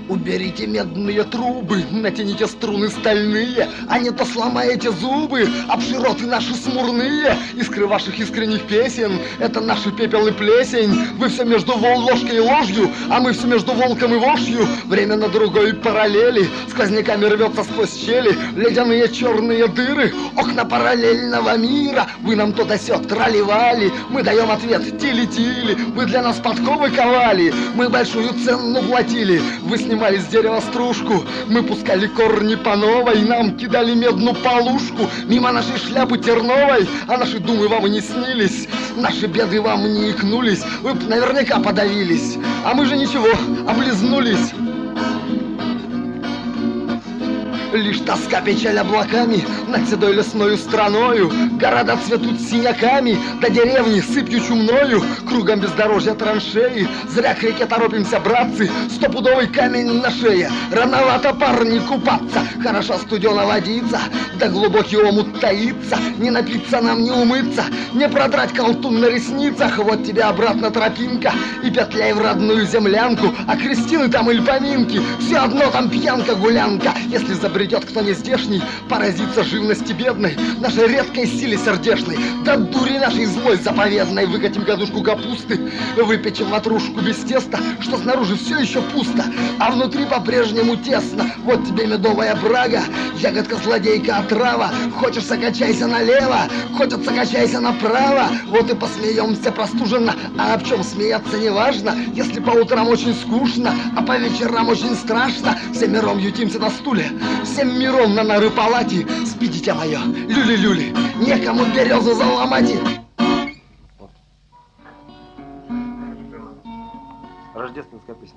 Уберите медные трубы, натяните струны стальные, а не то сломаете зубы об широты наши смурные. Искры ваших искренних песен — это наши пепел и плесень. Вы все между ложкой и ложью, а мы все между волком и вошью. Время на другой параллели сквозняками рвется сквозь щели. Ледяные черные дыры, окна параллельного мира. Вы нам то да сё трали-вали, мы даем ответ тили-тили. Вы для нас подковы ковали, мы большую цену платили. Вы снимали с дерева стружку, мы пускали корни по новой, нам кидали медную полушку мимо нашей шляпы терновой, а наши думы вам и не снились, наши беды вам не икнулись, вы б наверняка подавились, а мы же ничего, облизнулись. Лишь тоска, печаль облаками над седой лесною страною. Города цветут синяками, до деревни сыпью чумною. Кругом бездорожья траншеи, зря к реке торопимся, братцы. Стопудовый камень на шее, рановато, парни, купаться. Хороша студена водица, да глубокий омут таится. Не напиться нам, не умыться, не продрать колтун на ресницах. Вот тебе обратно тропинка, и петляй в родную землянку. А крестины там или поминки, все одно там пьянка-гулянка. Если забредет кто не здешний, поразится живности бедной, нашей редкой силе сердечной, да дури нашей злой заповедной. Выкатим гадушку капусты, выпечем ватрушку без теста, что снаружи все еще пусто, а внутри по-прежнему тесно. Вот тебе медовая брага, ягодка злодейка отрава. Хочешь, качайся налево, хочется, качайся направо. Вот и посмеемся простуженно, а об чем смеяться не важно. Если по утрам очень скучно, а по вечерам очень страшно, всем миром ютимся на стуле, всем миром на нары палати. Спи, дитя мое, люли-люли, некому березу заломать. Рождественская песня.